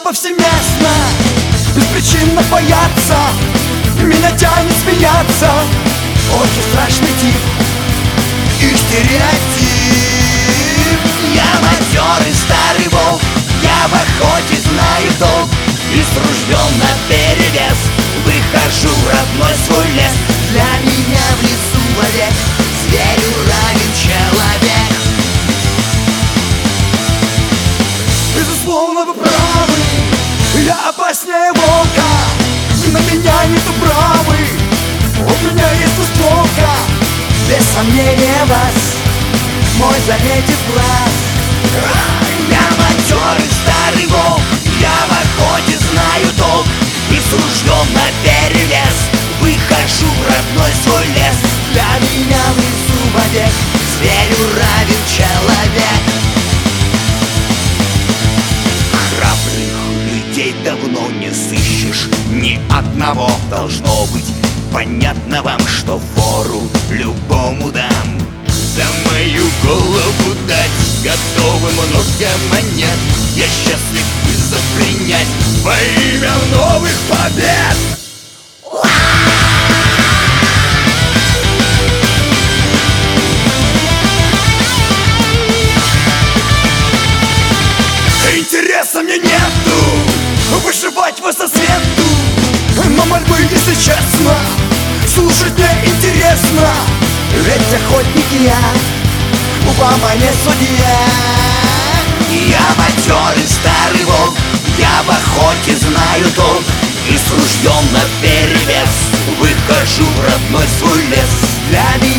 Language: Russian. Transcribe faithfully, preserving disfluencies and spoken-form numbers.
повсеместно, беспричинно бояться, меня тянет смеяться. Очень страшный тип и стереотип. Я матерый старый волк, я в охоте знаю толк, и с ружьем наперевес выхожу в родной свой лес. Для меня в лесу вовек зверю равен человек. Безусловно, вы правы, я опаснее волка, на меня нету правы, у меня есть установка. Без сомнения вас мой заметит глаз. Я матерый старый волк, я в охоте знаю толк, и с ружьем наперевес выхожу в родной свой лес. Для меня в лесу вовек зверю равен человек. Храбрых людей давно не сыщешь, ни одного. Должно быть понятно вам, что вору любому дам. За мою голову дать готовы много монет. Я счастлив вызов принять во имя новых побед. интереса мне нету выживать по сосвету, но мольбы, если честно, слушать мне интересно. Ведь охотник я, вам, а не судья. Я матерый старый волк, я в охоте знаю толк, и с ружьем наперевес выхожу в родной свой лес. Для меня